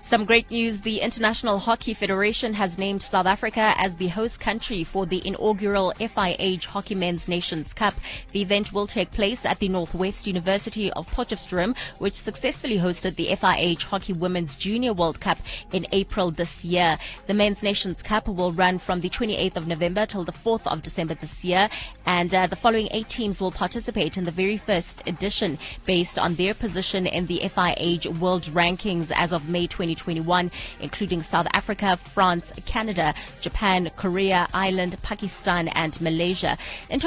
Some great news. The International Hockey Federation has named South Africa as the host country for the inaugural FIH Hockey Men's Nations Cup. The event will take place at the Northwest University of Potchefstroom, which successfully hosted the FIH Hockey Women's Junior World Cup in April this year. The Men's Nations Cup will run from the 28th of November till the 4th of December this year, and the following 8 teams will participate in the very first edition based on their position in the FIH World Rankings as of May 2021, including South Africa, France, Canada, Japan, Korea, Ireland, Pakistan, and Malaysia. In